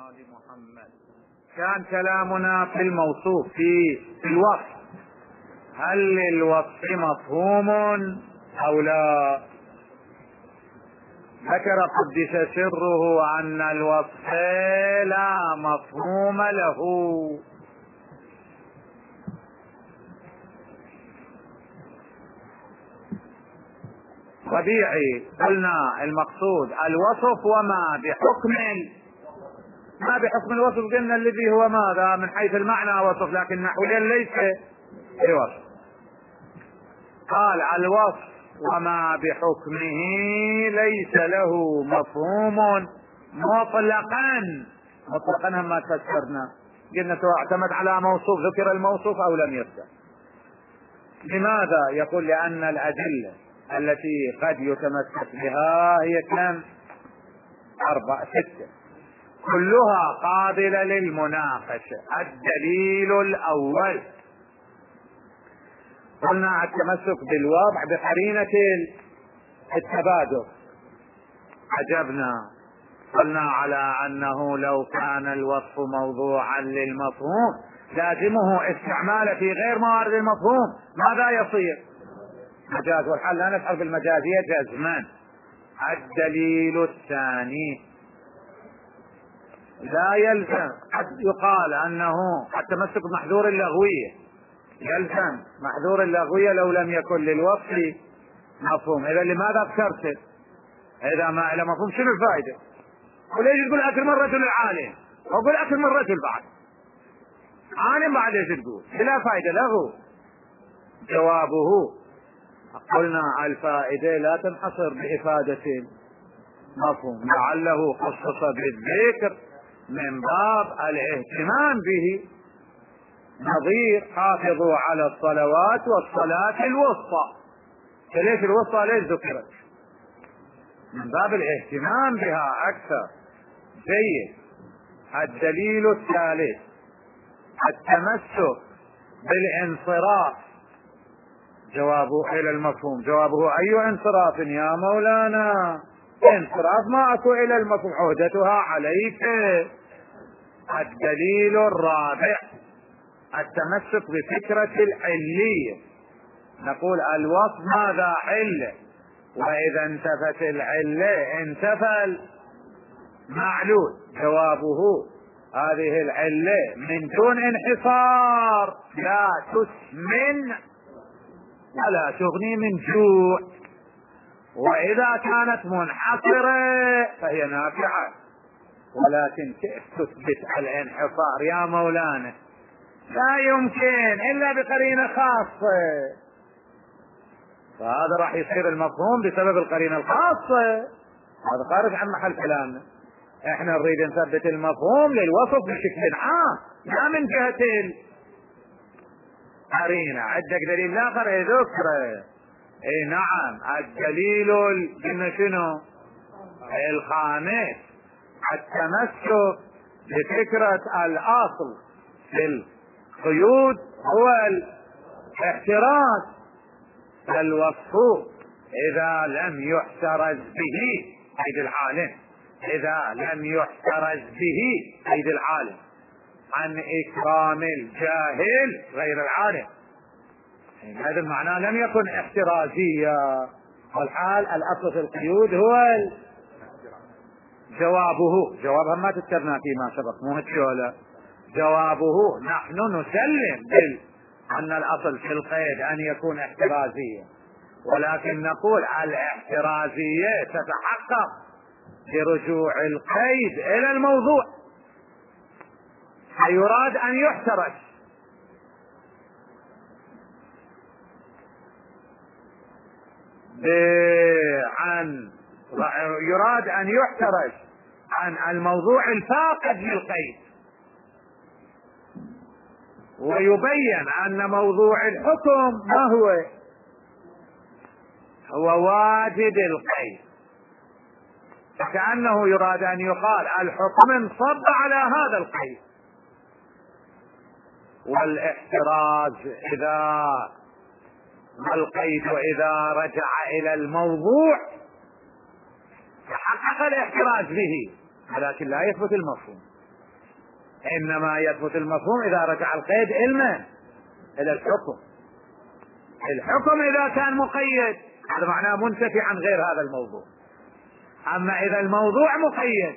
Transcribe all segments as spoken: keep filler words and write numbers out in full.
آل محمد. كان كلامنا في الموصوف في الوصف، هل للوصف مفهوم أو لا؟ ذكر قدس سره أن الوصف لا مفهوم له. طبيعي قلنا المقصود الوصف، وما بحكم ما بحكم الوصف قلنا الذي هو ماذا من حيث المعنى وصف، لكن نحويا ليس بوصف. قال الوصف وما بحكمه ليس له مفهوم مطلقا. مطلقا هم ما تفسرنا، قلنا سواء اعتمد على موصوف، ذكر الموصوف او لم يذكر. لماذا؟ يقول لان الادله التي قد يتمسك بها هي كم؟ أربعة ستة، كلها قابلة للمناقشة. الدليل الأول قلنا التمسك بالوضع بقرينة التبادل، عجبنا قلنا على أنه لو كان الوصف موضوعا للمفهوم لازمه استعماله في غير موارد المفهوم، ماذا يصير؟ مجاز، والحال لا نفعل بالمجازية جزما. الدليل الثاني لا يلزم، قد يقال أنه التمسك بمحذور اللغوية يلزم محذور اللغوية لو لم يكن للوصف مفهوم. إذا لماذا ذكرت؟ إذا ما إلى مفهوم شنو الفائدة؟ وليش تقول أكثر من رجل العالم، وقل أكثر من رجل بعد عالم بعد ايش تقول؟ بلا فائدة لغو. جوابه قلنا الفائدة لا تنحصر بإفادة مفهوم، لعله خصص بالذكر من باب الاهتمام به، نظير حافظوا على الصلوات والصلاة الوسطى. فليش الوسطى ليش ذكرت؟ من باب الاهتمام بها أكثر. جيد. الدليل الثالث التمسك بالانصراف. جوابه إلى المفهوم. جوابه أي انصراف يا مولانا؟ انصراف ما أكو إلى المفهوم، عهدتها عليك. الدليل الرابع التمسك بفكرة العلية. نقول الوصف ماذا؟ علة، وإذا انتفت العلة انتفى المعلول. جوابه هذه العلة من دون انحصار لا تسمن ولا تغني من جوع، وإذا كانت منحصرة فهي نافعة. ولكن كيف تثبت الانحصار يا مولانا؟ لا يمكن إلا بقرينة خاصة، فهذا راح يصير المفهوم بسبب القرينة الخاصة. هذا خارج عن محل كلامنا. احنا نريد نثبت المفهوم للوصف بشكل عام، لا من جهة القرينة. عندك دليل آخر يذكره؟ اي نعم. الدليل قلنا شنو؟ الخامس التمسك بفكرة الأصل في القيود هو الاحتراز. الوصف إذا لم يحترز به قيد العالم، إذا لم يحترز به قيد العالم عن إكرام الجاهل غير العالم، هذا المعنى لم يكن احترازيا. والحال الأصل في القيود هو جوابه. جوابها ما تذكرنا فيما سبق، مو هالشولة. جوابه نحن نسلم بال أن الأصل في القيد أن يكون احترازيا، ولكن نقول الاحترازية تتحقق برجوع القيد إلى الموضوع، فيراد أن يحترز عن يراد أن يحترز عن الموضوع الفاقد للقيد، ويبين أن موضوع الحكم ما هو؟ هو واجد القيد. فكأنه يراد أن يقال الحكم انصب على هذا القيد، والاحتراز إذا القيد إذا رجع إلى الموضوع تحقق الاحتراز به، ولكن لا يثبت المفهوم. إنما يثبت المفهوم إذا رجع القيد علما إلى الحكم. الحكم إذا كان مقيد هذا معناه منتفي عن غير هذا الموضوع. أما إذا الموضوع مقيد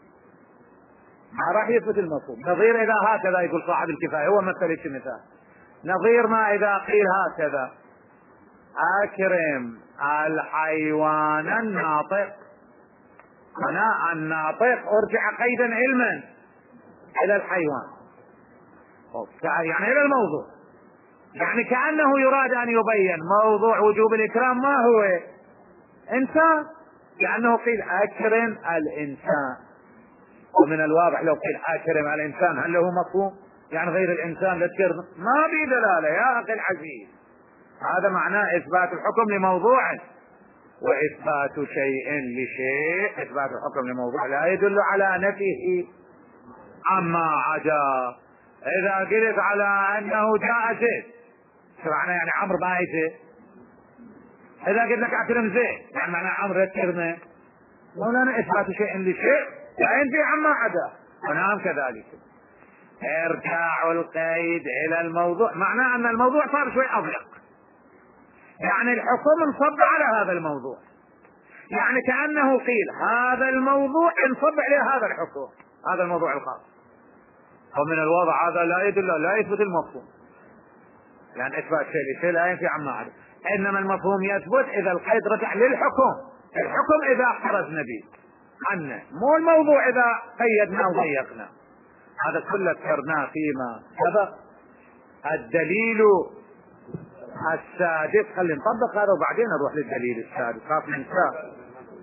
ما راح يثبت المفهوم. نظير إذا هكذا يقول صاحب الكفاية، هو مثل مثال نظير ما إذا قيل هكذا: أكرم الحيوان الناطق. هنا الناطق أرجع قيدا علما إلى الحيوان، يعني إلى الموضوع. يعني كأنه يراد أن يبين موضوع وجوب الإكرام ما هو إنسان، لأنه قيل أكرم الإنسان. ومن الواضح لو قيل أكرم الإنسان هل له مفهوم؟ يعني غير الإنسان لتكرم ما بي دلالة يا أخي العزيز. هذا معناه إثبات الحكم لموضوع، وإثبات شيء لشيء، إثبات الحكم لموضوع لا يدل على نفيه عما عدا. إذا قلت على أنه جاء زيد شو معنى؟ يعني عمرو ما يجي. إذا قلت لك أكرم زيد يعني معنى عمرو يكرمه. مولانا إثبات شيء لشيء لا ينفي عما عدا، ونعم كذلك. ارجاع القيد إلى الموضوع معناه أن الموضوع صار شوي أضيق، يعني الحكم انصب على هذا الموضوع، يعني كأنه قيل هذا الموضوع انصب عليه هذا الحكم، هذا الموضوع الخاص. ومن الوضع هذا لا يدل لا يثبت المفهوم، يعني إثبات شيء لشيء لا ينفي عما عدا. إنما المفهوم يثبت إذا القيد رجع للحكم. الحكم إذا خرجنا به عنه، مو الموضوع إذا قيدنا وضيقنا. هذا كله ذكرناه فيما سبق. الدليل السادس، خلينا نطبق هذا وبعدين نروح للدليل السادس، خاف ننساه.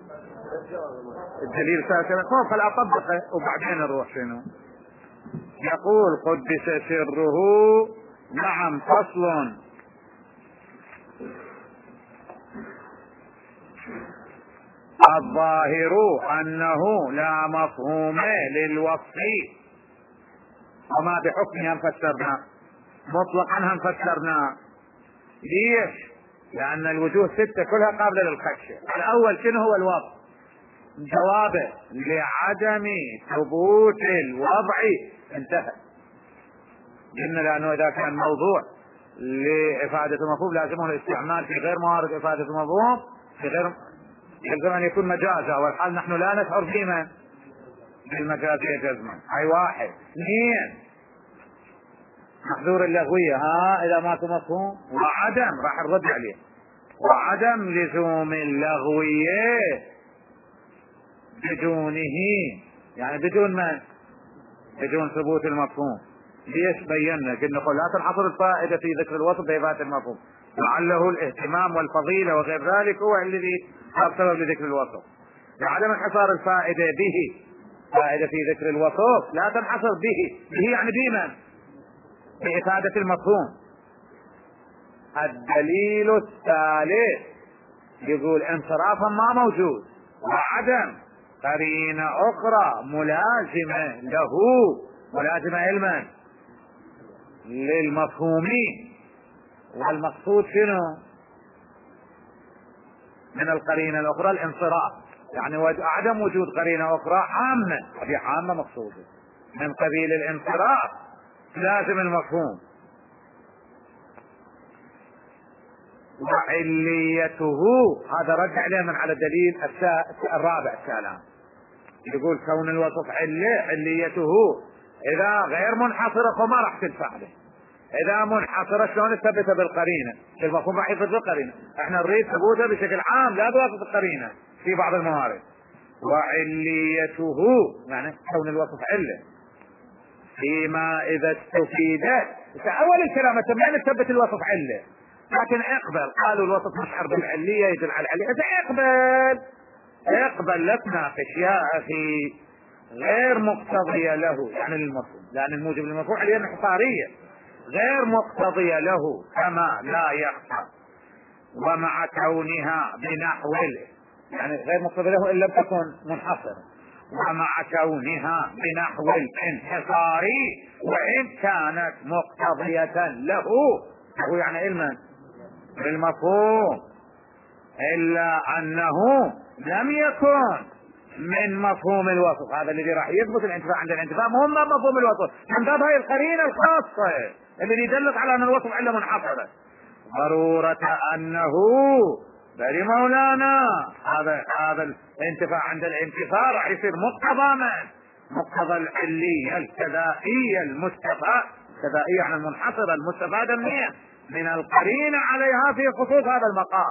الدليل السادس خوف خل اطبقه وبعدين نروح شنو. يقول قدس سره نعم فصل: الظاهر أنه لا مفهوم للوصف، وما بحكمها فسرنا مطلقا هم فسرنا. ليش؟ لأن الوجوه ستة كلها قابلة للخدشة. الأول شنو هو الوضع؟ جوابه لعدم ثبوت الوضع انتهى. قلنا لأنه إذا كان موضوع لإفادة المفهوم لازمه الاستعمال في غير موارد إفادة المفهوم، في غير يلزم أن يكون مجازا، والحال نحن لا نشعر فيما بالمجازية جزما. هاي واحد. اثنين محذور اللغوية، ها إذا ما مفهوم، وعدم راح نرد عليه، وعدم لزوم اللغوية بدونه، يعني بدون من؟ بدون ثبوت المفهوم. ليش بينا؟ قلنا قل لا تنحصر الفائدة في ذكر الوصف بإثبات المفهوم، لعله الاهتمام والفضيلة وغير ذلك هو الذي صار سبب لذكر الوصف. لعدم انحصار الفائدة به، فائدة في ذكر الوصف لا تنحصر به، به يعني بمن؟ بإفادة المفهوم. الدليل الثالث يقول انصرافا ما موجود، وعدم قرينة أخرى ملازمة له، ملازمة علما للمفهوم. والمقصود شنو من القرينة الأخرى؟ الانصراف، يعني عدم وجود قرينة أخرى عامة، هذه عامة مقصودة من قبيل الانصراف لازم المفهوم. وعليته هذا رجع عليه على الدليل الرابع السلام، يقول كون الوصف علة، عليته إذا غير منحصرة فما راح تدفع له. إذا منحصرة شلون تثبتها بالقرينة؟ المفهوم راح يثبت بالقرينة. احنا نريد ثبوتها بشكل عام لا بواسطة القرينة في بعض الموارد. وعليته يعني كون الوصف علة فيما إذا استفيدت. أول الكلام ما نثبت الوصف علة، لكن اقبل قالوا الوصف مشعر بالعلية يدل على العلية، اقبل اقبل لا تناقش يا أخي، غير مقتضية له يعني للمفهوم، لأن الموجب للمفهوم عليه انحصارية غير مقتضية له كما لا يخفى. ومع كونها بنحو يعني غير مقتضية له إن لم تكن منحصرة، ومع كونها بنحو الانحصار وإن كانت مقتضية له، هو يعني علما بالمفهوم، إلا أنه لم يكن من مفهوم الوصف. هذا الذي راح يثبت الانتفاع عند الانتفاع مهم مفهوم الوصف من باب هاي القرينة الخاصة الذي يدلك على ان الوصف علة منحصرة. ضرورة انه بل مولانا هذا هذا الانتفاع عند الانتفاع راح يصير مقتضى من؟ مقتضى العلية الكذائية المستفاد، الكذائية عن المنحصرة المستفادة منها من القرينة عليها في خصوص هذا المقام.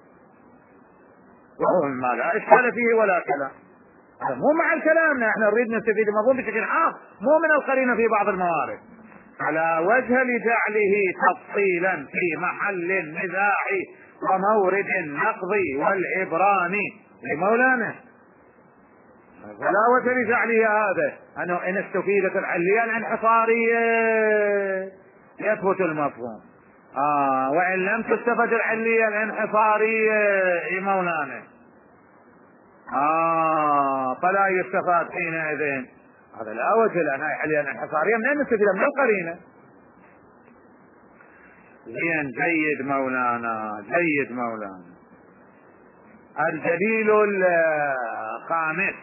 وهو ما لا اشكال فيه ولا كلام، مو مع الكلام احنا نريد نستفيد المفهوم بشكل عام مو من القرينة في بعض الموارد على وجه لجعله تفصيلا في محل النزاع ومورد النقض والعبران لمولانا. فلا وجه لجعله هذا انه ان استفيدت العلية الانحصارية يثبت المفهوم، آه وان لم تستفد العلية الانحصارية يا مولانا آه فلا يستفاد حينئذ. هذا لا وجه لأن هاي العلية الانحصارية من نستفيد من القرينة. زين جيد مولانا جيد مولانا. الدليل الخامس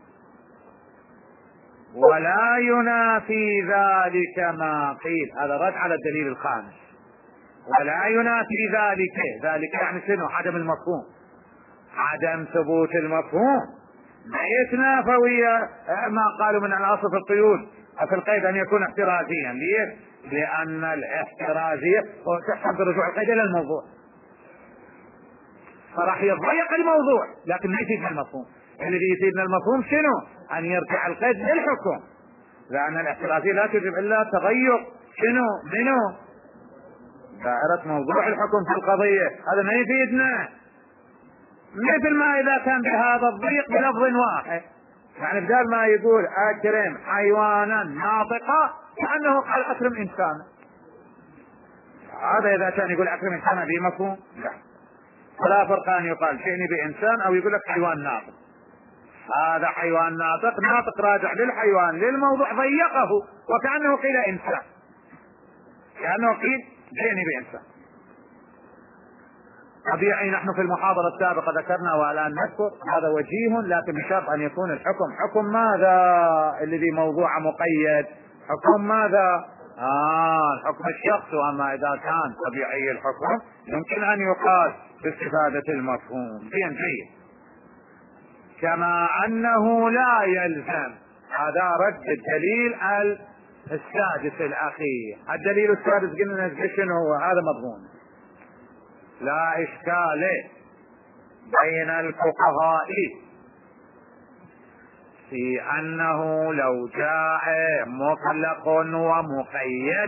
ولا ينافي ذلك ما قيل، هذا رد على الدليل الخامس. ولا ينافي ذلك، ذلك يعني شنو؟ عدم المفهوم، عدم ثبوت المفهوم ما يتنافى ويا ما قالوا من الاصل في القيود في القيد ان يكون احترازيا. ليه؟ لان الاحترازية هو تحت رجوع القيد الى الموضوع، فراح يضيق الموضوع لكن ما يفيدنا المفهوم. الذي يفيدنا المفهوم شنو؟ ان يرجع القيد للحكم، لان الاحترازية لا تجب الا تغير شنو منه دائرة موضوع الحكم في القضية. هذا ما يفيدنا، مثل ما اذا كان بهذا الضيق بلفظ واحد، يعني بدل ما يقول اكرم حيوانا ناطقا كأنه قال اكرم انسانا، هذا اذا كان يقول اكرم انسانا بمفهوم لا، فلا فرق ان يقال شئني بانسان او يقول لك حيوان ناطق. هذا حيوان ناطق، ناطق راجع للحيوان للموضوع ضيقه وكأنه قيل انسان، كأنه قيل شئني بانسان. طبيعي نحن في المحاضرة السابقة ذكرنا والآن نذكر هذا وجيه، لكن بشرط أن يكون الحكم حكم ماذا؟ الذي موضوع مقيد حكم ماذا؟ آه الحكم الشخص. وأما إذا كان طبيعي الحكم يمكن أن يقال باستفادة المفهوم. زين جيد. كما أنه لا يلزم، هذا رد الدليل السادس الأخير. الدليل السادس قلنا شنو هو؟ هذا مضمون لا إشكال بين الفقهاء في أنه لو جاء مطلق ومقيد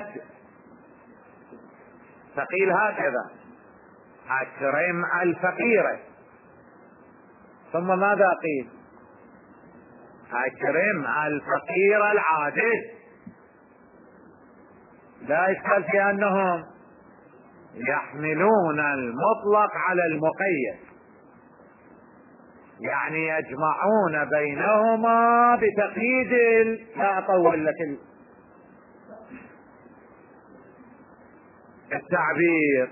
فقيل هكذا أكرم الفقير، ثم ماذا قيل؟ أكرم الفقير العادل. لا إشكال في أنهم يحملون المطلق على المقيد، يعني يجمعون بينهما بتقييد. لا أطول لك التعبير،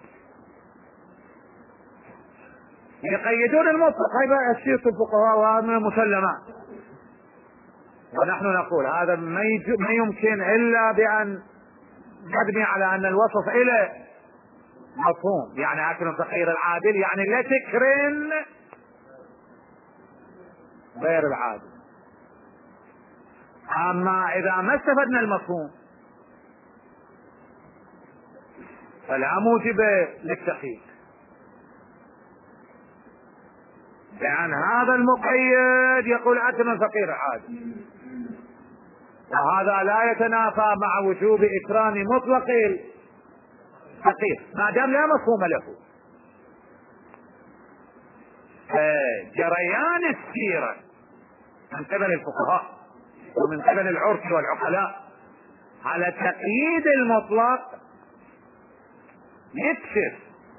يقيدون المطلق. هذا الشيء في الفقهاء وهذا من المسلمات، ونحن نقول هذا ما يمكن إلا بأن نبني على أن الوصف إلى مفهوم، يعني أكرم الفقير العادل يعني لا تكرم غير العادل. أما إذا ما استفدنا المفهوم فلا موجب للتقييد، لأن هذا المقيد يقول أكرم الفقير العادل، وهذا لا يتنافى مع وجوب إكرام مطلق فقير ما دام لا مفهوم له. جريان السيرة من قبل الفقهاء ومن قبل العرف والعقلاء على تقييد المطلق يكشف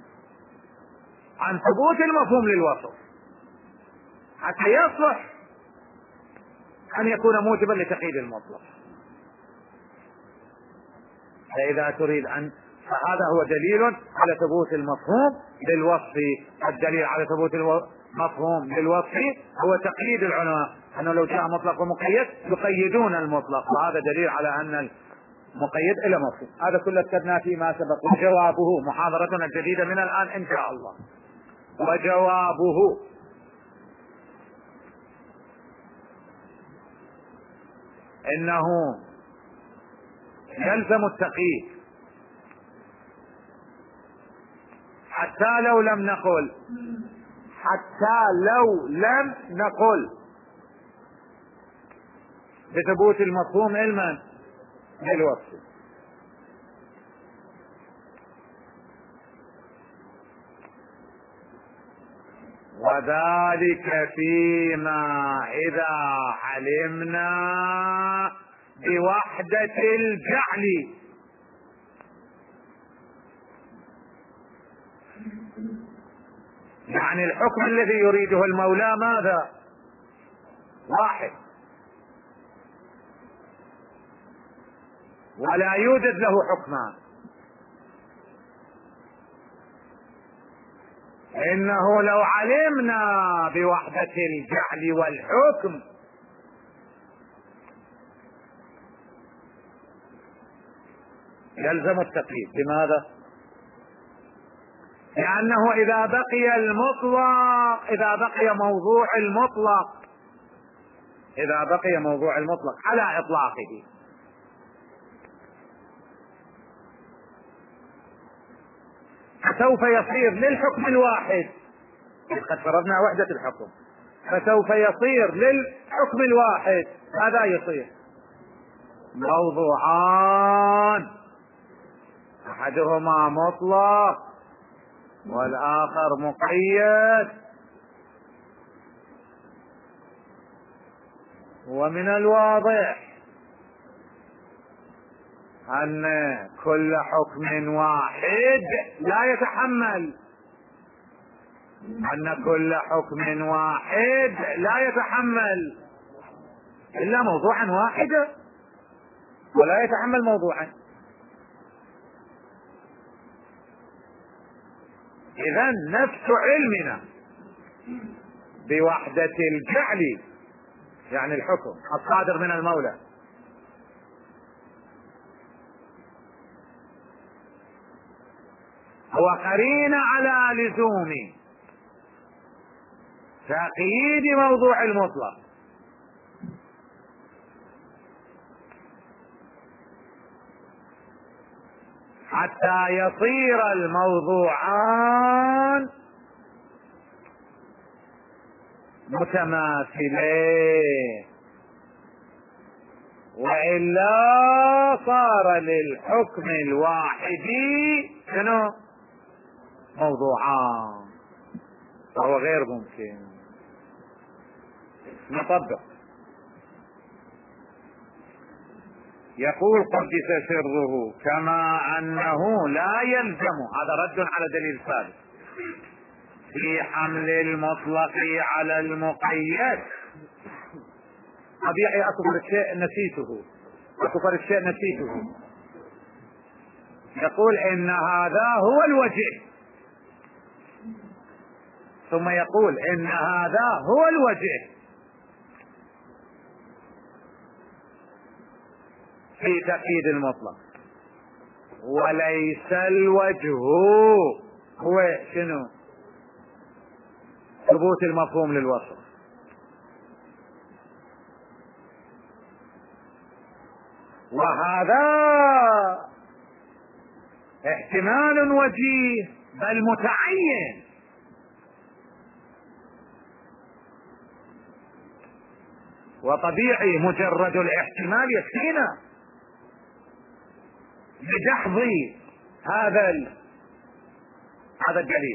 عن ثبوت المفهوم للوصف حتى يصلح أن يكون موجبا لتقييد المطلق. فإذا تريد أن فهذا هو دليل على ثبوت المفهوم للوصف. الدليل على ثبوت مفهوم للوصف هو تقييد العلماء، أنه لو جاء مطلق ومقيد يقيدون المطلق، وهذا دليل على أن المقيد إلى مفهوم. هذا كله كتبنا فيما سبق. وجوابه محاضرتنا الجديدة من الآن إن شاء الله. وجوابه إنه يلزم التقييد حتى لو لم نقل حتى لو لم نقل بثبوت المفهوم علما للوصف. وذلك فيما إذا علمنا بوحدة الجعل، يعني الحكم الذي يريده المولى ماذا؟ واحد، ولا يوجد له حكمان. إنه لو علمنا بوحدة الجعل والحكم يلزم التقييد. لماذا؟ لأنه إذا بقي المطلق إذا بقي موضوع المطلق إذا بقي موضوع المطلق على إطلاقه فسوف يصير للحكم الواحد، قد فرضنا وحدة الحكم، فسوف يصير للحكم الواحد ماذا يصير؟ موضوعان، أحدهما مطلق والآخر مقيد. ومن الواضح أن كل حكم واحد لا يتحمل أن كل حكم واحد لا يتحمل إلا موضوعا واحدا، ولا يتحمل موضوعا. إذن نفس علمنا بوحدة الجعل يعني الحكم الصادر من المولى هو قرين على لزوم تقييد موضوع المطلق، حتى يصير الموضوعان متماثلين، وإلا صار للحكم الواحد شنو؟ موضوعان، فهو غير ممكن. نطبق. يقول قدس سره كما أنه لا يلزم، هذا رد على دليل ثالث، في حمل المطلق على المقيد. طبيعي أكبر الشيء نسيته أكبر الشيء نسيته يقول إن هذا هو الوجه، ثم يقول إن هذا هو الوجه في تأكيد المطلق، وليس الوجه هو شنو؟ ثبوت المفهوم للوصف. وهذا احتمال وجيه بل متعين، وطبيعي مجرد الاحتمال يكفينا لدحض هذا هذا الدليل.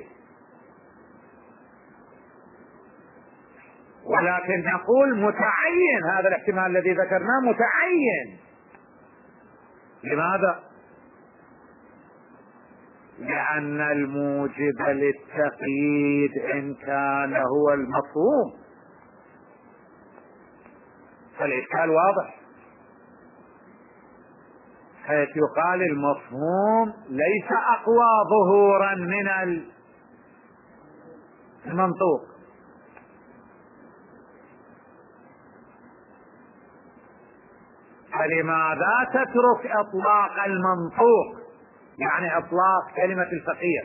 ولكن نقول متعين، هذا الاحتمال الذي ذكرناه متعين. لماذا؟ لأن الموجب للتقييد إن كان هو المفهوم فالإشكال واضح، حيث يقال المفهوم ليس أقوى ظهورا من المنطوق، فلماذا تترك اطلاق المنطوق، يعني اطلاق كلمة الفقير،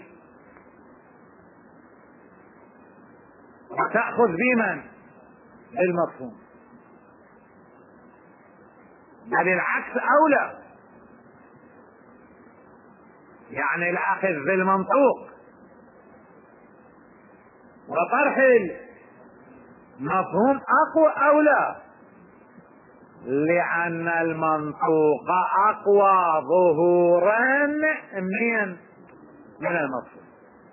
وتأخذ بمن؟ بالمفهوم؟ بل العكس اولى، يعني الاخذ بالمنطوق وطرح المفهوم اقوى اولى، لان المنطوق اقوى ظهورا من من المفهوم.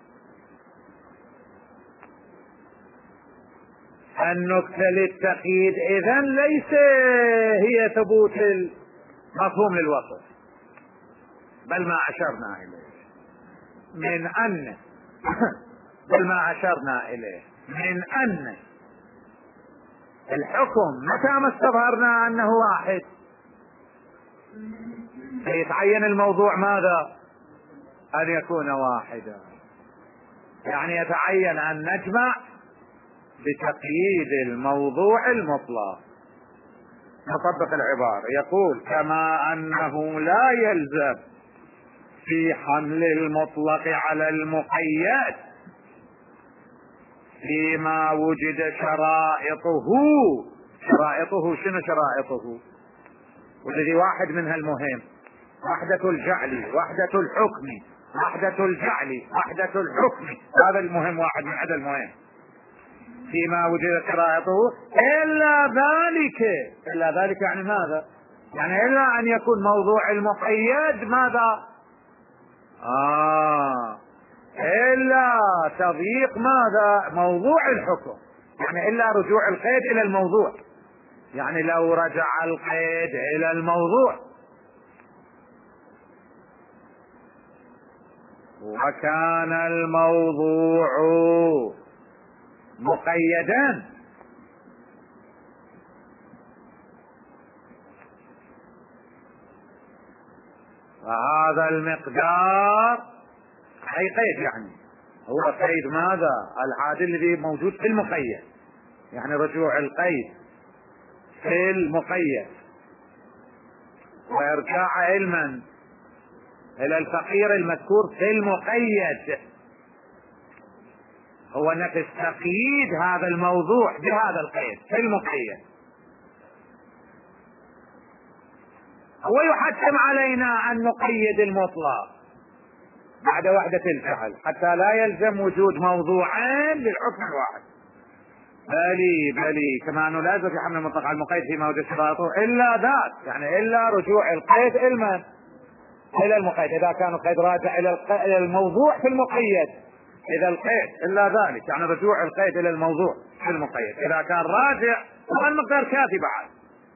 النكتة للتقييد اذا ليس هي ثبوت المفهوم للوصف، بل ما اشرنا اليه من ان بل ما اشرنا اليه من ان الحكم متى ما استظهرنا انه واحد سيتعين الموضوع ماذا؟ ان يكون واحدا، يعني يتعين ان نجمع بتقييد الموضوع المطلق. نطبق العبارة، يقول كما انه لا يلزم في حمل المطلق على المقيد فيما وجد شرائطه. شرائطه شنو شرائطه؟ والذي واحد منها المهم، وحدة الجعل، وحدة الحكم، وحدة الجعل، وحدة الحكم، هذا المهم، واحد من هذا المهم. فيما وجد شرائطه إلا ذلك، إلا ذلك يعني ماذا؟ يعني إلا أن يكون موضوع المقيد ماذا؟ آه إلا تضييق ماذا؟ موضوع الحكم، يعني إلا رجوع القيد إلى الموضوع، يعني لو رجع القيد إلى الموضوع وكان الموضوع مقيدا فهذا المقدار اي قيد، يعني هو قيد ماذا؟ العادل الذي موجود في المقيد، يعني رجوع القيد في المقيد وارجاع علما الى الفقير المذكور في المقيد، هو نفس تقييد هذا الموضوع بهذا القيد في المقيد. ويحتم علينا ان نقيد المطلق بعد وحدة الفعل حتى لا يلزم وجود موضوعين للحكم الواحد. بلي بلي كما انه لا يلزم في حمل المطلق على المقيد فيما وجد شرائطه الا ذات، يعني الا رجوع القيد الى الى المقيد، اذا كان القيد راجع الى الموضوع في المقيد، اذا القيد الا ذلك يعني رجوع القيد الى الموضوع في المقيد، اذا كان راجع والمقدار كافي بعد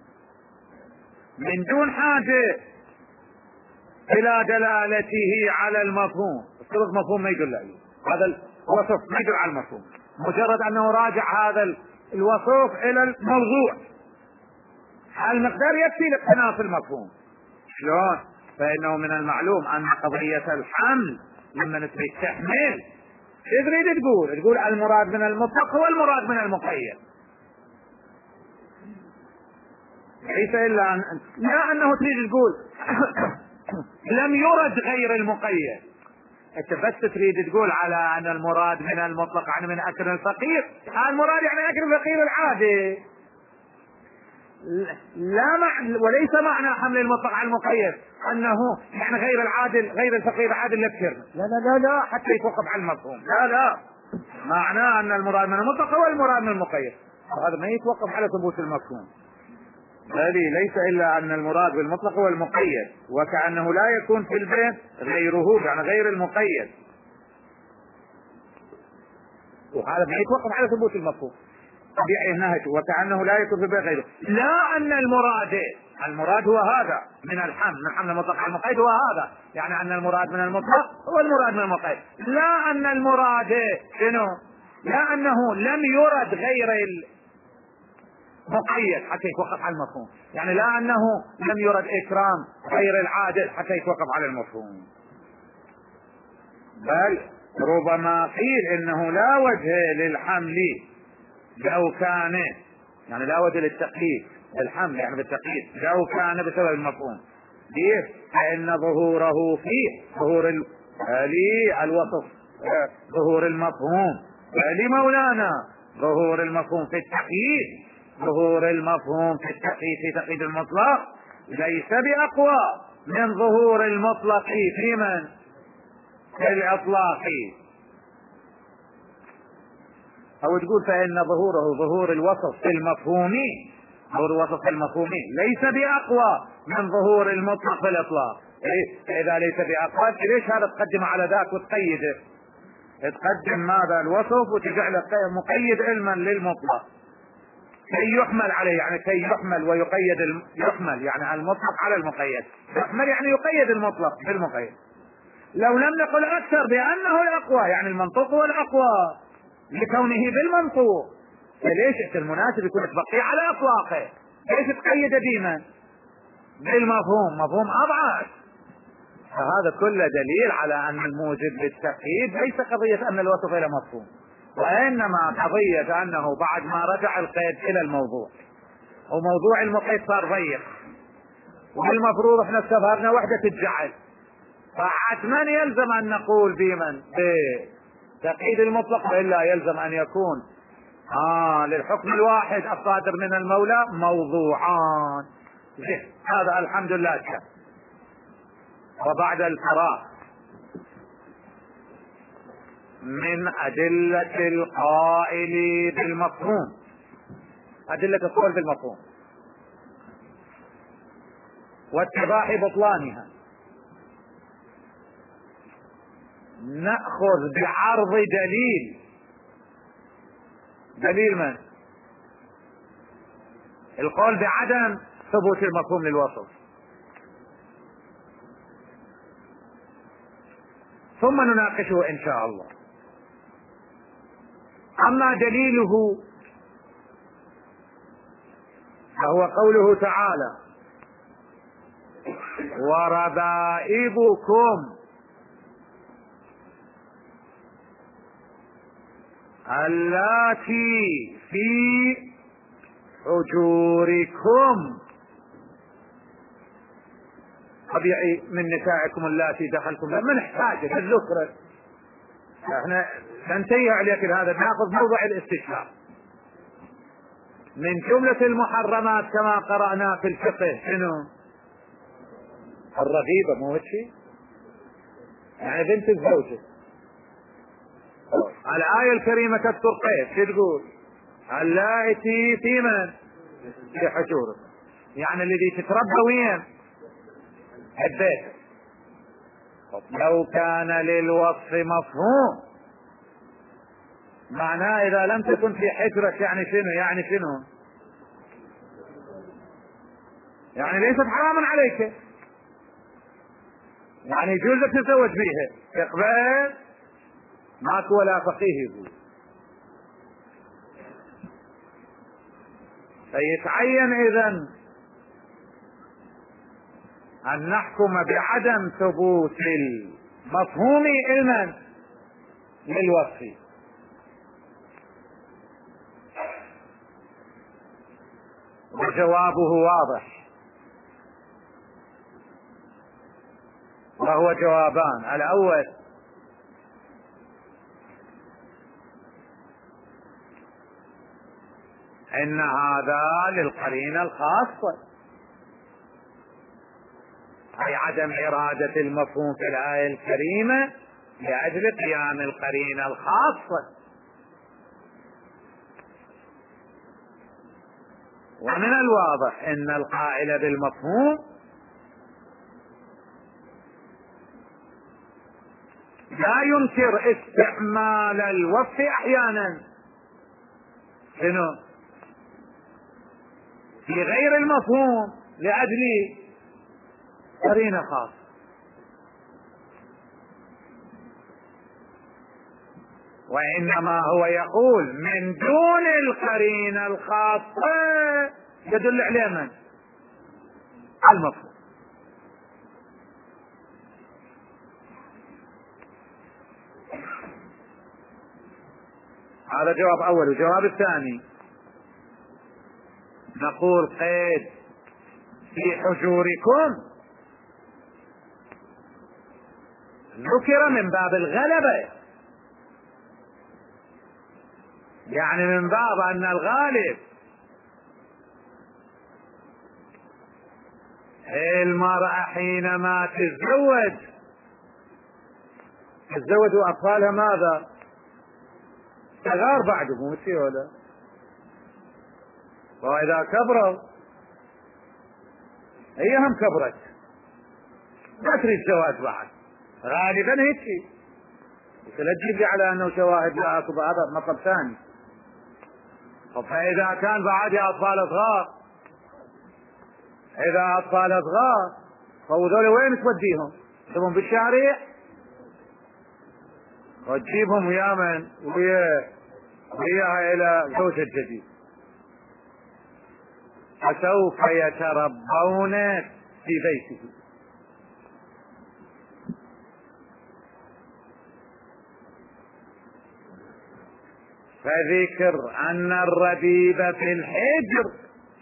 من دون حاجة الى دلالته على المفهوم. الصدق مفهوم ما يدل عليه، هذا الوصف ما يدل على المفهوم، مجرد انه راجع هذا الوصف الى الموضوع، المقدار يكفي لاقتناص المفهوم. شلون؟ فانه من المعلوم ان قضية الحمل لما نثبت تحمل ايش تريد تقول؟ تقول المراد من المطلق هو المراد من المقيد، ليس الا أن... لا انه تريد تقول لم يرد غير المقيد، انت بس تريد تقول على ان المراد من المطلق يعني من اكل الفقير، المراد يعني اكل الفقير العادي، لا معنى وليس معنى حمل المطلق على المقيد انه يعني غير العادل غير الفقير العادل يكفر، لا لا لا لا حتى يتوقف على المفهوم، لا لا معناه ان المراد من المطلق هو المراد من المقيد، هذا ما يتوقف على ثبوت المفهوم، بل ليس الا ان المراد بالمطلق هو المقيد، وكأنه لا يكون في البيت غيره يعني غير المقيد، وهذا ما يتوقف على ثبوت المفهوم طبيعي نهج، وكأنه لا يكون في البيت غيره، لا ان المراد المراد هو هذا من الحمل من حمل المطلق على المقيد هو هذا، يعني ان المراد من المطلق هو المراد من المقيد، لا ان المراد شنو؟ لا انه لم يرد غير مقيد حتى يتوقف على المفهوم، يعني لا انه لم يرد اكرام غير العادل حتى يتوقف على المفهوم، بل ربما قيل انه لا وجه للحمل لو كان يعني لا وجه للتقييد الحمل يعني بالتقييد، لو كان بسبب المفهوم ليه؟ فإن ظهوره فيه ظهور ال... لي الوصف ظهور المفهوم لي مولانا ظهور المفهوم في التقييد، ظهور المفهوم في التقييد في تقييد المطلق ليس بأقوى من ظهور المطلق في من؟ في الإطلاق. أو تقول فإن ظهوره ظهور الوصف في المفهوم ظهور الوصف في المفهوم ليس بأقوى من ظهور المطلق في الإطلاق. إيه؟ إذا ليس بأقوى ليش هذا تقدم على ذاك وتقيده؟ تقدم ماذا؟ الوصف وتجعله مقيد علما للمطلق كي يحمل عليه، يعني كي يحمل ويقيد الم... يحمل يعني المطلق على المقيد، يحمل يعني يقيد المطلق بالمقيد. لو لم نقل أكثر بأنه الأقوى يعني المنطوق هو الأقوى لكونه بالمنطوق، فليش المناسب يكون تبقي على اطلاقه؟ ليش تقيد ديما بالمفهوم؟ مفهوم اضعف. فهذا كله دليل على ان الموجب للتقييد ليس قضية ان الوصف الى مفهوم، وانما قضية انه بعد ما رجع القيد الى الموضوع وموضوع المقيد صار ضيق، والمفروض احنا استظهرنا وحدة الجعل، فحتما يلزم ان نقول بمن بتقييد المطلق، والا يلزم ان يكون آه للحكم الواحد الصادر من المولى موضوعان. هذا الحمد لله كان. وبعد الفراغ من أدلة القائل بالمفهوم، أدلة القول بالمفهوم واتضاح بطلانها، نأخذ بعرض دليل. دليل من؟ القول بعدم ثبوت المفهوم للوصف، ثم نناقشه ان شاء الله. اما دليله فهو قوله تعالى وربائبكم اللاتي في حجوركم طبيعي من نسائكم اللاتي دخلتم ما نحتاج الذكر، احنا ننتهي عليك هذا، ناخذ موضع الاستشهاد من جملة المحرمات كما قرأنا في الفقه. شنو الرغيبة؟ مو شيء يعني بنت الزوجة. الآية الكريمة تذكر كيف شو تقول؟ اللائتي في من؟ في حجوركم، يعني الذي تتربى وين؟ البيت. لو كان للوصف مفهوم معناه إذا لم تكن في حجرك يعني شنو؟ يعني شنو؟ يعني ليست حراما عليك، يعني يجوز لك تتزوج بيها تقبل ماكو ولا فقيه يقول. فيتعين إذن أن نحكم بعدم ثبوت المفهوم علما للوصف. وجوابه واضح، وهو جوابان. الأول إن هذا للقرينة الخاصة، أي عدم إرادة المفهوم في الآية الكريمة لأجل قيام القرينة الخاصة. ومن الواضح أن القائل بالمفهوم لا ينكر استعمال الوصف أحيانا شنو في غير المفهوم لأجل قرينة خاصة، وإنما هو يقول من دون القرينة الخاصة يدل عليه من؟ المفهوم. هذا جواب أول. الجواب الثاني نقول قيد في حجوركم ذكر من باب الغلبة، يعني من باب أن الغالب المرأة حينما تتزوج تتزوج وأطفالها ماذا؟ صغار بعدهم مش ولا، وإذا كبروا هي هم كبرت ما تريد زواج بعد، غالبا هيك. لا تجيب لي على انه شواهد لا اكو، هذا مطلب ثاني. فاذا كان بعد اطفال صغار، اذا اطفال صغار فوذول وين توديهم؟ تجيبهم بالشارع وتجيبهم ويا من ويا وياها الى زوج الجديد، فسوف يتربون في بيته. فذكر أن الربيب في الحجر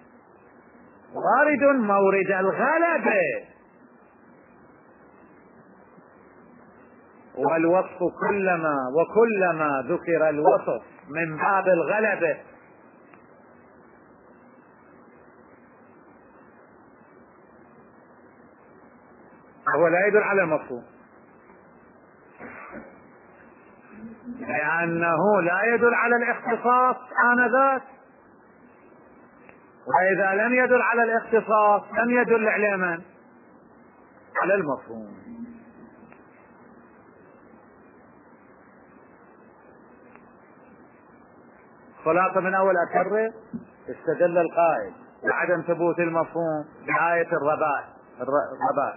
وارد مورد الغلبة، والوصف كلما وكلما ذكر الوصف من باب الغلبة هو لا يدل على المفهوم، لأنه لا يدل على الاختصاص آنذاك، وإذا لم يدل على الاختصاص لم يدل على من؟ على المفهوم. خلاصة من أول أكرر، استدل القائل بعدم ثبوت المفهوم بآية الرباء الرباء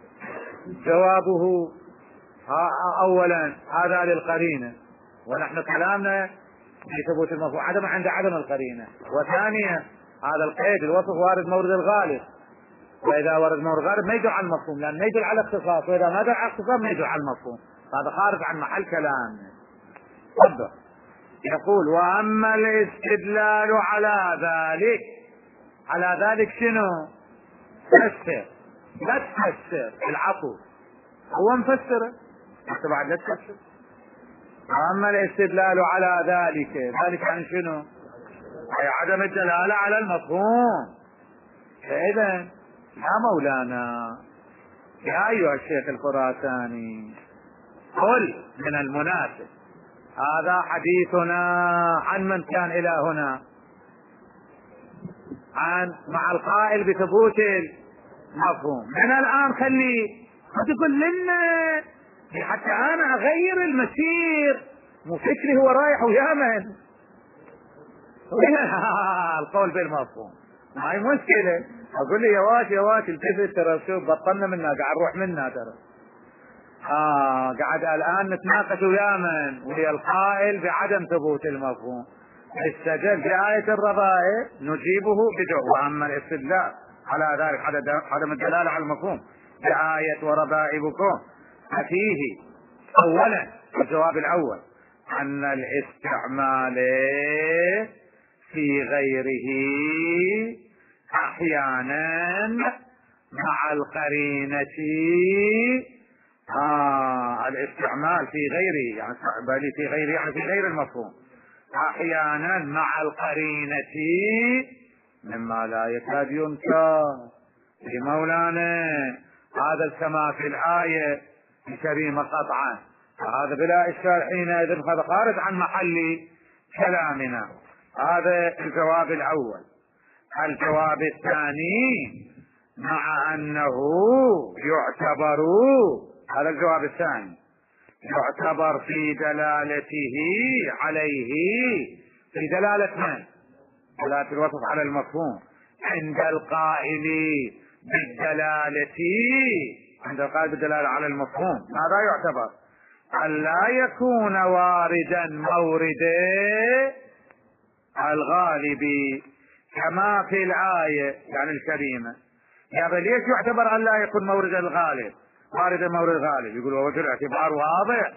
جوابه أولا هذا للقرينة، ونحن كلامنا في ثبوت المفهوم عدم عند عدم القرينة. وثانيا هذا القيد الوصف وارد مورد الغالب، وإذا ورد مورد الغالب ما يدل على المفهوم لأن ما يدل على اختصاص، وإذا ما دل على اختصاص ما يدل على المفهوم، هذا خارج عن محل كلامنا. تفضل. يقول وأما الاستدلال على ذلك، على ذلك شنو؟ فسر، لا تفسر العفو هو مفسره انت بعد لا تفسر. واما الاستدلال على ذلك، ذلك عن شنو؟ اي عدم الدلاله على المفهوم. فاذا يا مولانا يا ايها الشيخ الخراساني قل من المناسب هذا حديثنا عن من كان الى هنا، عن مع القائل بثبوت المفهوم. من الان خلي تقول لنا حتى انا اغير المسير، مو فكري هو رايح ويا من القول بالمفهوم ما هي مشكلة. اقول لي يا واش يا واش التفت ترى شوف بطلنا منا قاعد نروح منا ترى اه قاعد الان نتناقش ويا من ويا القائل بعدم ثبوت المفهوم. استدل بآية الربائع نجيبه بدعوة. واما الاستدلال على ذلك عدم الدلالة على المفهوم بآية وربائبكم ففيه اولا الجواب الاول ان الاستعمال في غيره احيانا مع القرينة آه الاستعمال في غيره يعني بل في غيره يعني في غير المفهوم احيانا مع القرينة مما لا يكاد ينكر لمولانا. هذا السماء في الآية الكريمة قطعا، هذا بلا إشكال حينئذ هذا خارج عن محل كلامنا. هذا الجواب الأول. الجواب الثاني مع أنه يعتبر، هذا الجواب الثاني يعتبر في دلالته عليه، في دلالة من؟ دلالة الوصف على المفهوم عند القائل بالدلالة، عند القائل بالدلالة على المفهوم ماذا يعتبر؟ أن لا يكون واردا مورد الغالب كما في الآية يعني الكريمة. يا بل ليش يعتبر أن لا يكون مورد الغالب وارد مورد الغالب؟ يقول وجه الاعتبار واضح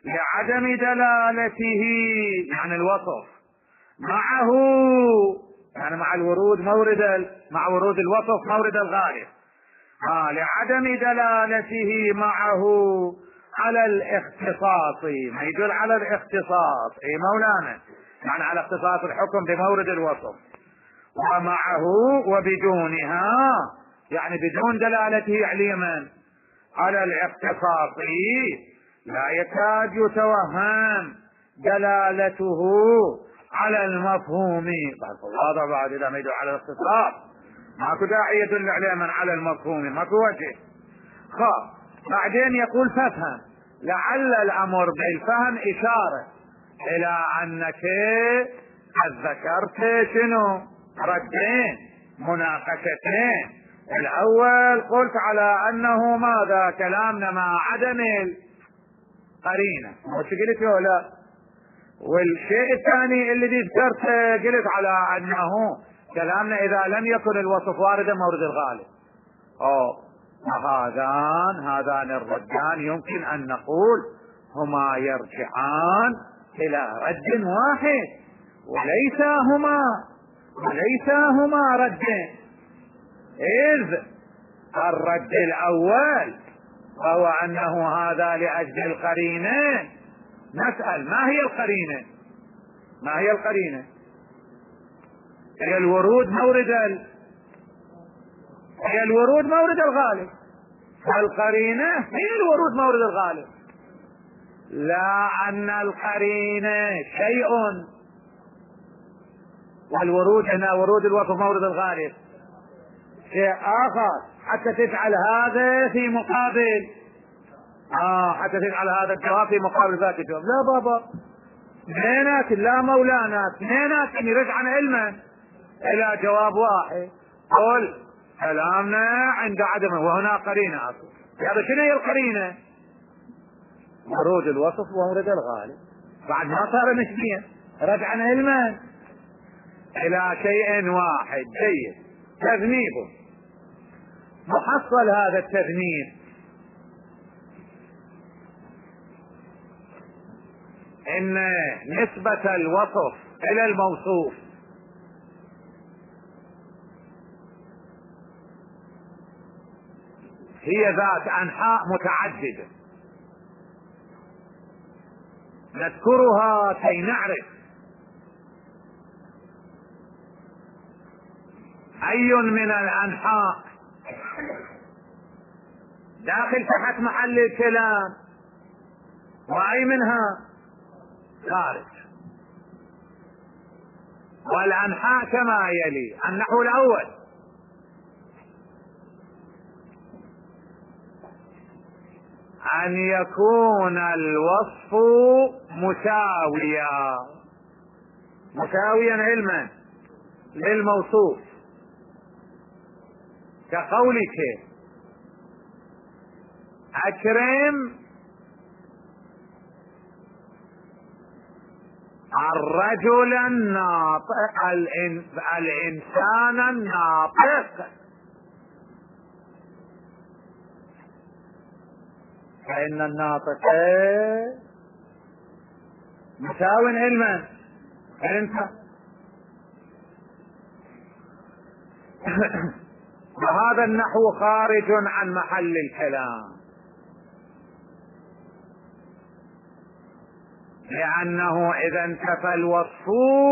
لعدم دلالته يعني الوصف معه يعني مع الورود مورد ال... مع ورود الوصف مورد الغالب. آه لعدم دلالته معه على الاختصاص، ما يدل على الاختصاص اي مولانا، يعني على اختصاص الحكم بمورد الوصف. ومعه وبدونها يعني بدون دلالته علما على الاختصاص لا يكاد يتوهم دلالته على المفهوم. بعد الواضح بعد اذا ما يدل على الاختصاص ماكو داعي يدل علما على المفهوم، ماكو وجه. خاف بعدين يقول فافهم، لعل الامر بالفهم اشاره الى انك قد ذكرت شنو ردين مناقشتين. الاول قلت على انه ماذا كلامنا مع عدم القرينه، مش قلت ولا؟ والشيء الثاني اللي ذكرته قلت على انه كلامنا اذا لم يكن الوصف واردا مورد الغالب. أوه. وهذان هذان الردان يمكن ان نقول هما يرجعان الى رد واحد وليس هما وليس هما ردين. اذ الرد الاول وهو انه هذا لاجل القرينه. نسأل ما هي القرينه؟ ما هي القرينه؟ هي الورود مورد ال... هي الورود مورد الغالب. القرينه هي الورود مورد الغالب. لا ان القرينه شيء والورود هنا ورود الوصف مورد الغالب شيء اخر، حتى تجعل هذا في مقابل اه حتى تجعل هذا الجواب في مقابل ذاك الجواب. لا بابا، اثنينات لا مولانا، اثنينات يرجعن علما الى جواب واحد. قل كلامنا عند عدمه وهنا قرينه. هذا شنو هي القرينه؟ ورود الوصف ومورد الغالب. بعد ما صار نسبيا رجعنا علما الى شيء واحد. جيد. تذنيبه محصل هذا التذنيب ان نسبة الوصف الى الموصوف هي ذات انحاء متعددة نذكرها كي نعرف اي من الانحاء داخل تحت محل الكلام واي منها خارج. والانحاء كما يلي: النحو الاول ان يكون الوصف مساويا مساويا علما للموصوف، كقولك اكرم الرجل الناطق الانسان الناطق، فان الناطق مساو علما. فهمت؟ وهذا النحو خارج عن محل الكلام، لأنه إذا انتفى الوصف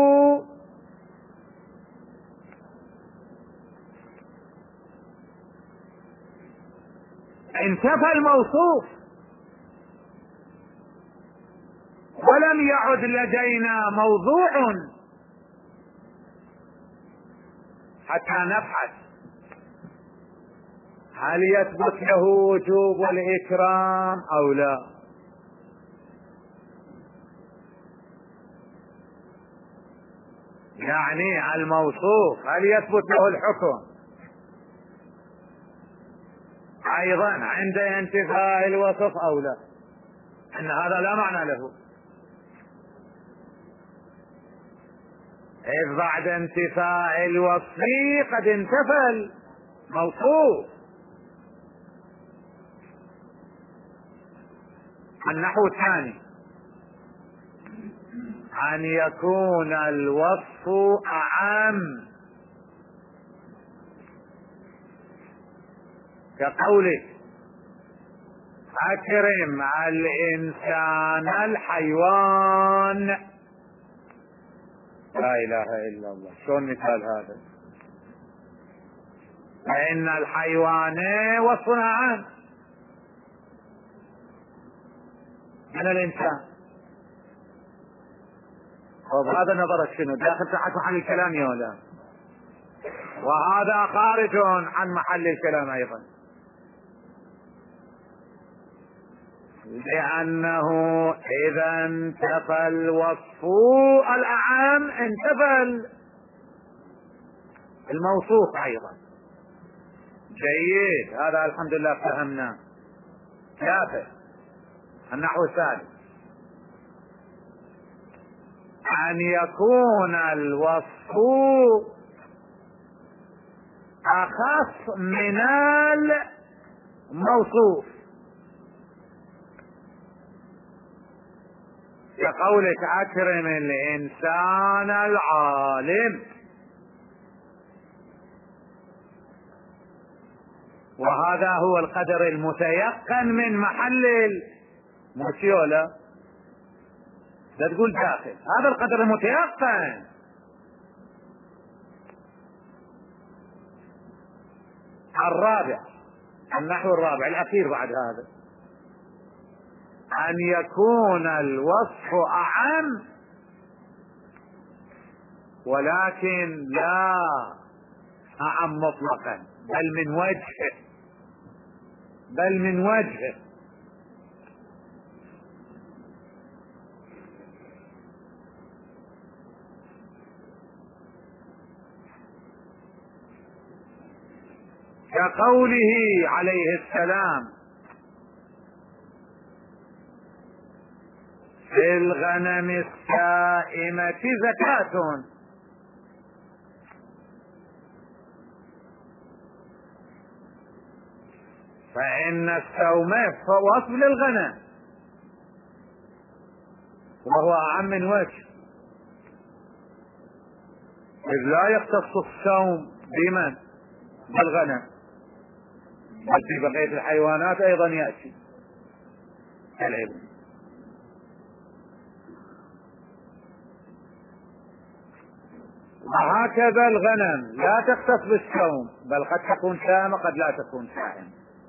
انتفى الموصوف ولم يعد لدينا موضوع حتى نبحث هل يثبت له وجوب الإكرام أو لا. يعني الموصوف هل يثبت له الحكم ايضا عند انتفاء الوصف او لا؟ ان هذا لا معنى له، اذ بعد انتفاء الوصف قد انتفى الموصوف. النحو الثاني ان يكون الوصف اعم كقولك أكرم الإنسان الحيوان. لا إله إلا الله، شلون مثال هذا؟ فإن الحيوان وصف عام من الإنسان. طب هذا نظرك شنو؟ داخل تحت محل الكلام يا ولا؟ وهذا خارج عن محل الكلام أيضا، لأنه إذا انتفى الوصف الأعم انتفى الموصوف أيضا. جيد، هذا الحمد لله فهمناه. كافر. النحو الثالث: أن يكون الوصف أخص من الموصوف، كقولك أكرم الإنسان العالم، وهذا هو القدر المتيقن من محل الموسيولا. لا تقول داخل، هذا القدر المتيقن. الرابع، النحو الرابع الأخير بعد هذا: أن يكون الوصف أعم ولكن لا أعم مطلقا، بل من وجهه، بل من وجهه. كقوله عليه السلام: في الغنم السائمة زكاة. فإن السوم وصف للغنم وهو أعم من وجه، إذ لا يختص السوم بمن؟ بالغنم، بل في بقية الحيوانات أيضا يأتي العلم. وهكذا الغنم لا تختص بالسوم، بل قد تكون سائمة قد لا تكون سائمة.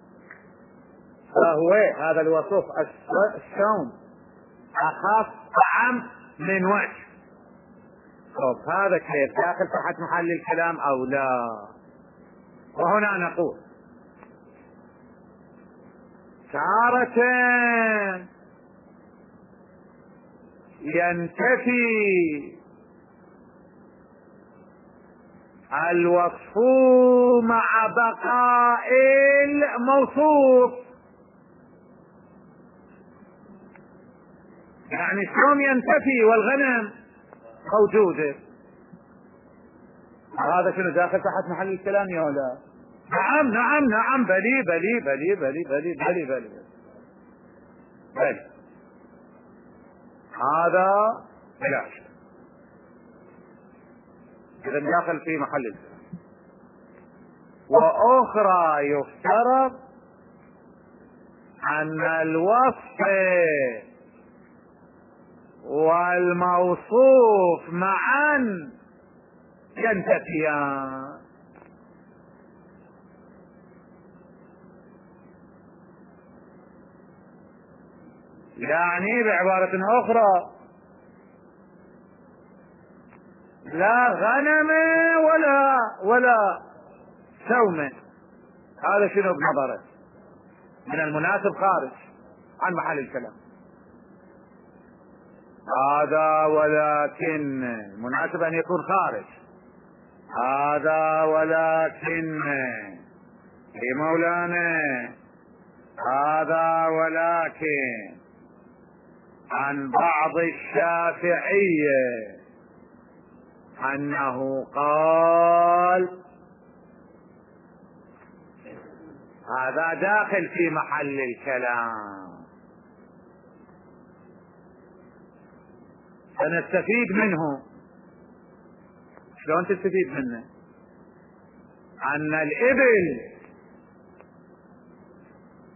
فهو هذا الوصف السوم أخف أعم من وجه. طب هذا كيف داخل تحت محل الكلام أو لا؟ وهنا نقول تارة ينتفي الوصف مع بقاء الموصوف. يعني السوم ينتفي والغنم موجودة. هذا شنو داخل تحت محل الكلام يا ولا؟ نعم نعم نعم بلي بلي بلي بلي بلي بلي بلي بلي هذا بلا شك. إذا داخل في محل الكلام. وأخرى يفترض أن الوصف والموصوف معا ينتفيان. يعني بعبارة أخرى لا غنم ولا ولا سوم. هذا شنو بنظرك؟ من المناسب خارج عن محل الكلام. هذا ولكن مناسب أن يكون خارج. هذا ولكن يا مولانا، هذا ولكن عن بعض الشافعية أنه قال هذا داخل في محل الكلام. سنستفيد منه. شلون تستفيد منه؟ أن الإبل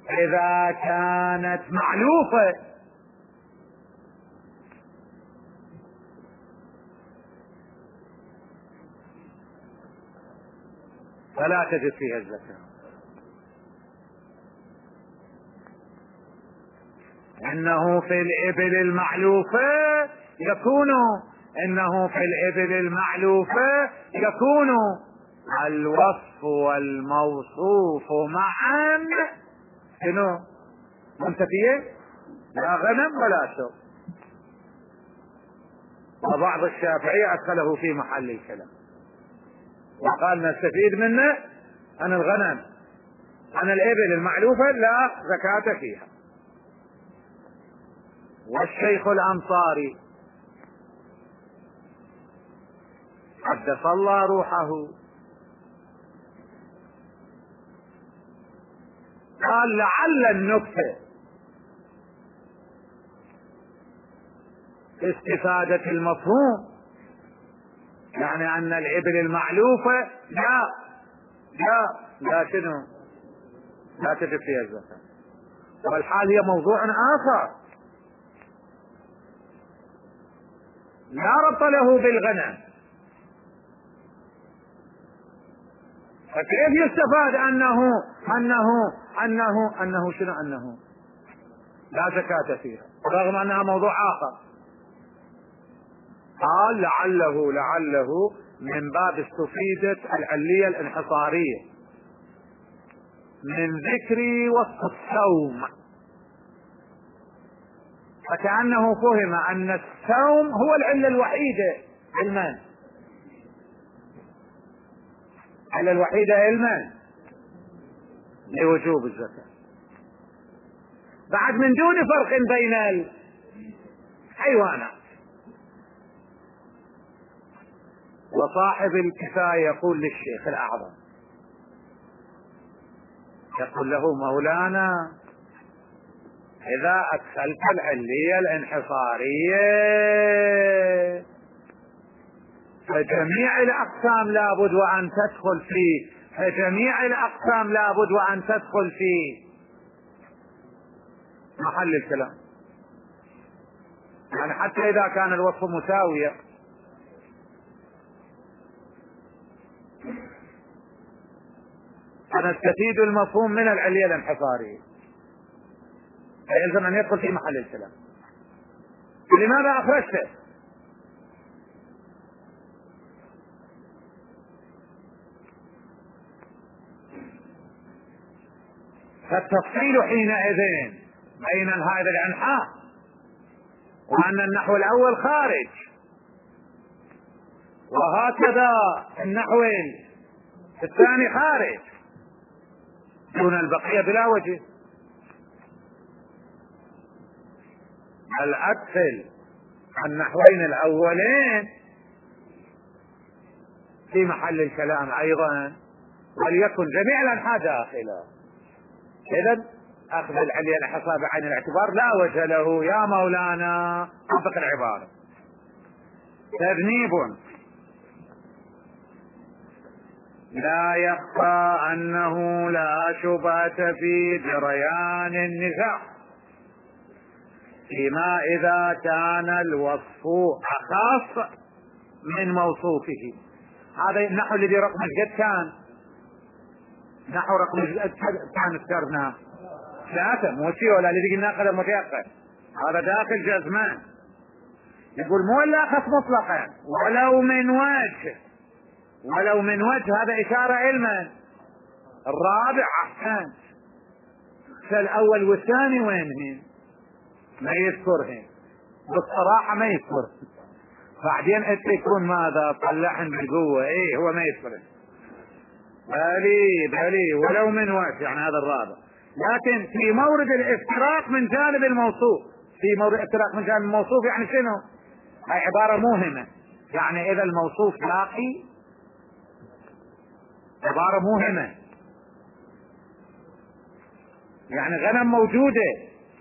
إذا كانت معلوفة فلا تجب فيها الزكاة. إنه في الإبل المعلوفة يكون إنه في الإبل المعلوفة يكون الوصف والموصوف معا شنو؟ منتفيين، لا غنم ولا شر. وبعض الشافعية أدخله في محل الكلام وقال نستفيد منه عن الغنم، عن الإبل المعلوفة لا زكاة فيها. والشيخ الأنصاري قدس الله روحه قال لعل النكتة استفادة المفهوم، يعني أن الإبل المعلوفة لا لا لا شنو لا تجب فيها الزكاة، والحال هي موضوع آخر لا ربط له بالغنم. فكيف يستفاد أنه أنه أنه أنه شنو أنه لا زكاة فيها رغم أنها موضوع آخر؟ قال لعله لعله من باب استفيدت العلية الانحصارية من ذكر وصف الصوم، فكأنه فهم أن الصوم هو العلة الوحيدة علما العلة الوحيدة علما لوجوب الزكاة، بعد من دون فرق بين الحيوانات. وصاحب الكفاية يقول للشيخ الأعظم، يقول له مولانا إذا أدخلت العلية الانحصارية فجميع الأقسام لابد وأن تدخل فيه، فجميع الأقسام لابد وأن تدخل في محل الكلام، يعني حتى إذا كان الوصف مساوية فنستفيد المفهوم من العلية الانحصارية، فيلزم أن يدخل في محل الكلام. لماذا أخرجته؟ فالتفصيل حينئذ بين هذا الأنحاء، وأن النحو الأول خارج وهكذا النحو الثاني خارج دون البقية بلا وجه. هل أدخل النحوين الأولين في محل الكلام أيضا وليكن جميع الأنحاء داخله، إذن أخذ العلية الانحصار بعين الاعتبار لا وجه له يا مولانا. طبق العبارة. تذنيب لا يخفى أنه لا شبهة في جريان النزاع فيما إذا كان الوصف أخص من موصوفه. هذا النحو الذي رقم الجد كان نحو رقم الجد كان اذكرنا ثلاثة مو شيء ولا الذي قلنا قدر متيقن، هذا داخل جزمان. يقول مو لا أخص مطلقا ولو من وجه، ولو من وجه هذا إشارة علما. الرابع أحسن، فالأول والثاني وينهن ما يذكرهن بالصراحة ما يذكر، بعدين انت يكون ماذا طلعهن بالقوة ايه هو ما يذكرهن بلي بلي ولو من وجه، يعني هذا الرابع. لكن في مورد الافتراق من جانب الموصوف، في مورد الافتراق من جانب الموصوف يعني شنو؟ هاي عبارة موهمة، يعني إذا الموصوف باقي عبارة موهمة، يعني غنم موجودة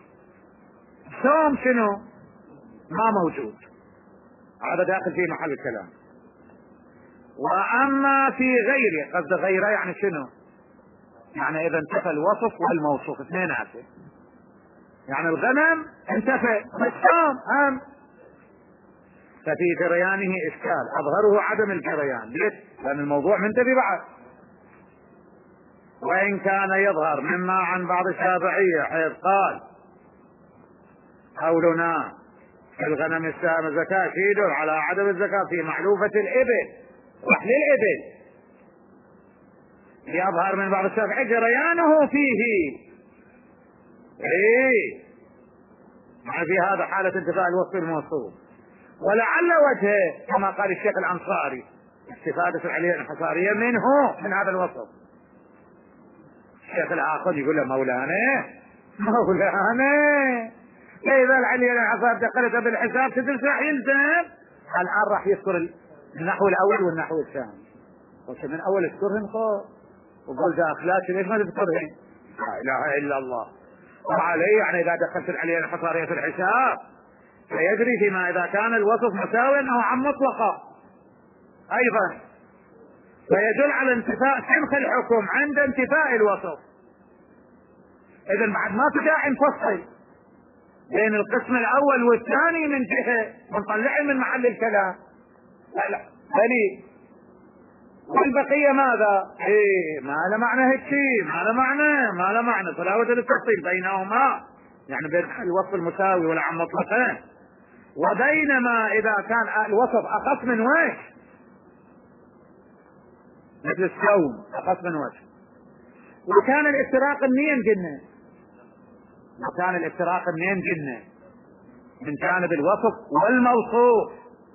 صوم شنو ما موجود، هذا داخل في محل الكلام. وأما في غيره، قصد غيره يعني شنو يعني اذا انتفى الوصف والموصوف اثنيناته. يعني الغنم انتفى الشام هم، ففي جريانه اشكال اظهره عدم الجريان. ليش؟ لان الموضوع منتفي بعد. وان كان يظهر مما عن بعض الشافعية حيث قال قولنا في الغنم السام زكاة يدل على عدم الزكاة في معلوفة الإبل رحل الإبل، يظهر من بعض الشافعية جريانه فيه. ايه يعني في هذا حالة انتفاء الوصف الموصوف. ولعل وجهه كما قال الشيخ الأنصاري استفادة العلية الحصارية منه من هذا الوصف. الشيخ الآخر يقول له مولانا مولانا إذا العلية الحصار دخلت بالحساب تدرس راح يلزم. الآن راح يذكر النحو الأول والنحو الثاني. قلت من أول اذكرهن خو وقل ذا أخلاق ليش ما تذكرهن؟ لا إله إلا الله. وعليه يعني إذا دخلت العلية الحصارية في الحساب فيجري فيما إذا كان الوصف مساويا أو عن مطلقة أيضا، فيدل على انتفاء سمخ الحكم عند انتفاء الوصف. إذا بعد ما في داعي نفصل بين القسم الأول والثاني من جهة ونطلعه من محل الكلام. لا لا بلي والبقية ماذا؟ إيه ما له معنى هيك شيء، ما له معنى ما له معنى فلا وجه للتفصيل بينهما، يعني بين الوصف المساوي ولا عن مطلقين. وبينما إذا كان الوصف أخف من وجه مثل الصوم أخف من وجه، وكان الافتراق منين قلنا؟ وكان الافتراق منين قلنا؟ من جانب الوصف والموصوف.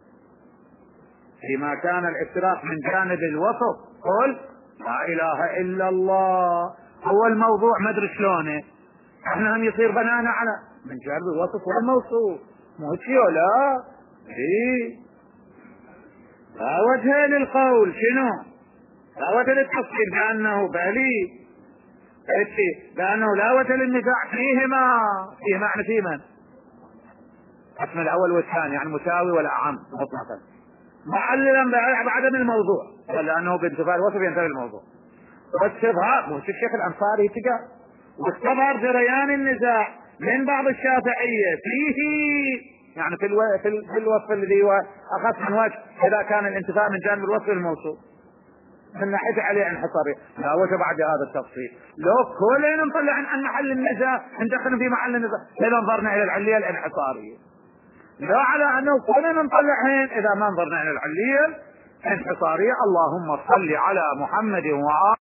فيما كان الافتراق من جانب الوصف قل لا اله الا الله هو الموضوع ما ادري شلونه، احنا هم يصير بنانا على من جانب الوصف والموصوف مو شيء ولا ايه. لا وجه للقول شنو؟ لا وجه للتفصيل بانه بلي لانه لا وجه للنزاع فيهما فيه معنى في من القسم الاول والثاني يعني مساوي ولا اعم مطلقا معللا بعدم الموضوع، لانه بانتفاء الوصف ينتهي الموضوع. واستظهار مو الشيخ الانصاري تجاه واستظهر جريان النزاع من بعض الشافعيه فيه يعني في, الو... في, ال... في الوصف الذي هو اخف من وجه اذا كان الانتفاء من جانب الوصف الموصوف من ناحيه عليه انحصاري. لا وجه بعد هذا التفصيل لو كلنا نطلع عن محل النزاع ندخل في محل النزاع اذا نظرنا الى العليه الانحصاريه، لا على انه كلنا نطلعهن اذا ما نظرنا الى العليه الانحصاريه. اللهم صل على محمد وآله